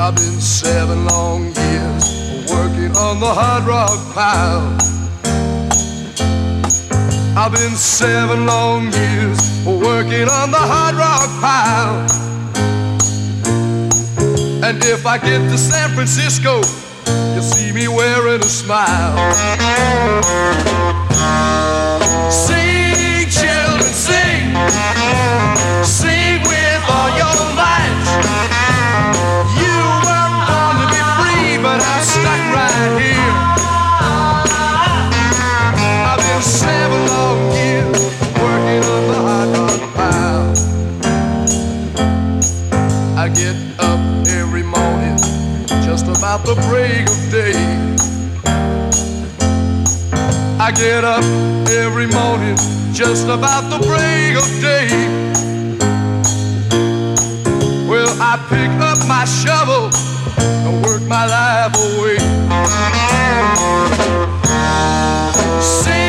I've been 7 long years working on the hard rock pile. I've been 7 long years working on the hard rock pile. And if I get to San Francisco, you'll see me wearing a smile. Sing, children, sing. Sing with all your might. You were born to be free, but I'm stuck right here. I've been 7 long years working on the hard rock pile. I get up every morning just about the break of day. I get up every morning just about the break of day. Well, I pick up my shovel and work my life away. Sing